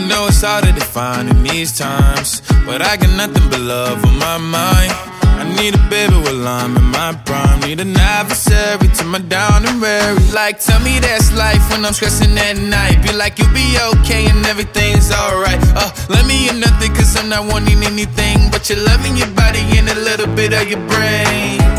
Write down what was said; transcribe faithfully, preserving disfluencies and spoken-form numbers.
know it's hard to define in these times, but I got nothing but love on my mind. I need a baby while I'm in my prime. Need an adversary to my down and weary. Like, tell me that's life when I'm stressing at night. Be like, you'll be okay and everything's alright. Uh, let me in nothing cause I'm not wanting anything but your love in your body and a little bit of your brain.